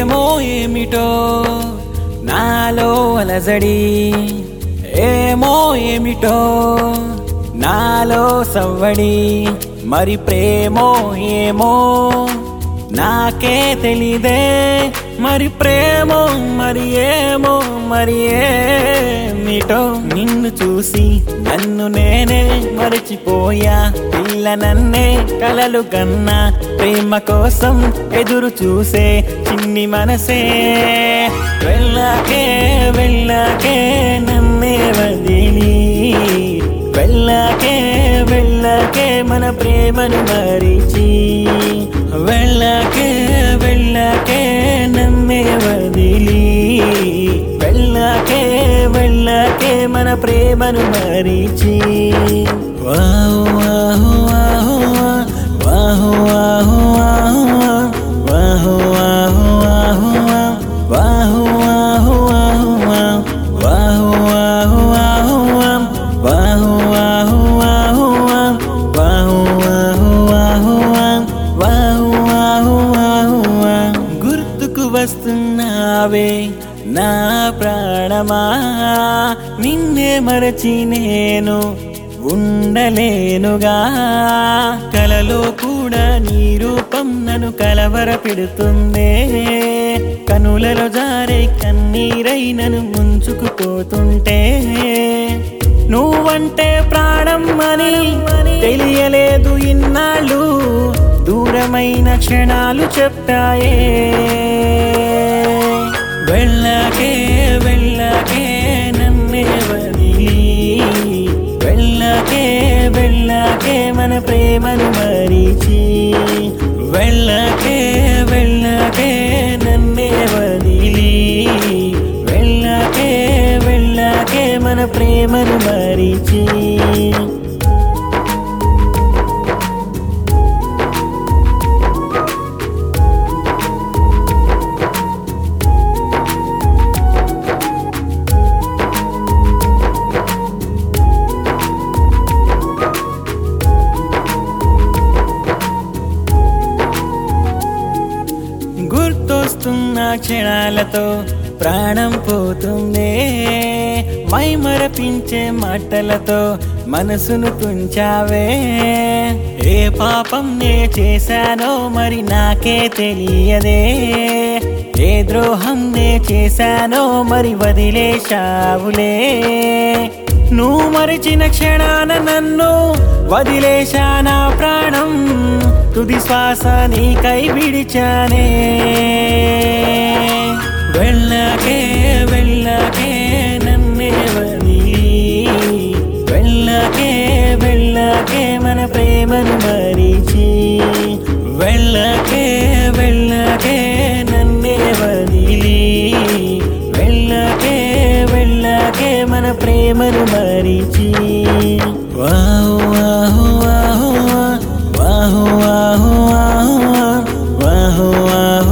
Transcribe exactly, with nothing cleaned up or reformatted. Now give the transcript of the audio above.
ఏమో ఏమిటో నాలో అలజడి, ఏమో ఏమిటో నాలో సవ్వడి, మరి ప్రేమో ఏమో నాకే తెలీదే, మరి ప్రేమో మరి ఏమో మరి ఏమిటో. నిన్ను చూసి నన్ను నేనే మరచిపోయా, పిల్ల నన్నే కలలు కన్నా, ప్రేమ కోసం ఎదురు చూసే చిన్ని మనసే. వెళ్ళకే వెళ్ళకే నన్నే వదిలి, వెళ్ళకే వెళ్ళకే మన ప్రేమను మరిచి, వెళ్ళకే వెళ్ళకే నన్నే వదిలి, వెళ్ళకే వెళ్ళకే మన ప్రేమను మరిచి. వాహు వాహు వాహు వాహు వాహు వాహు వాహు వాహు వాహు వాహు వాహు వాహు వాహు వాహు. గుర్తుకు వస్తున్నావే నా ప్రాణమా, నిన్నే మరచి నేను ఉండలేనుగా. కలలో కూడా నీ రూపం నన్ను కలవర పెడుతుందే, కనులలో జారే కన్నీరై నన్ను ముంచుకుపోతుంటే. నువ్వంటే ప్రాణం అని తెలియలేదు ఇన్నాళ్ళు, దూరమైన క్షణాలు చెప్పాయే. వెళ్ళకే వెళ్ళకే నన్నే వదిలి, వెళ్ళకే వెళ్ళకే మన ప్రేమను మరిచి, వెళ్ళకే వెళ్ళకే నన్నే వదిలి, వెళ్ళకే వెళ్ళకే మన ప్రేమను మరిచి. గుర్తొస్తున్న క్షణాలతో ప్రాణం పోతుందే, మై మరపించే మాటలతో మనసును తుంచావే. ఏ పాపం నే చేశానో మరి నాకే తెలియదే, ఏ ద్రోహం నే చేశానో మరి వదిలేశావులే. నువ్వు మరిచిన క్షణాన నన్ను వదిలేశానా ప్రాణం, తుది శ్వాస నీకై విడిచానే. వెళ్ళకే వెళ్ళకే నన్నే వదిలి, వెళ్ళకే వెళ్ళకే మన ప్రేమను మరిచి, వెళ్ళకే వెళ్ళకే నన్నే వదిలి, వెళ్ళకే వెళ్ళకే మన ప్రేమను మరిచి. వాహు వాహు వాహు వాహు వాహు వాహు వాహు వాహు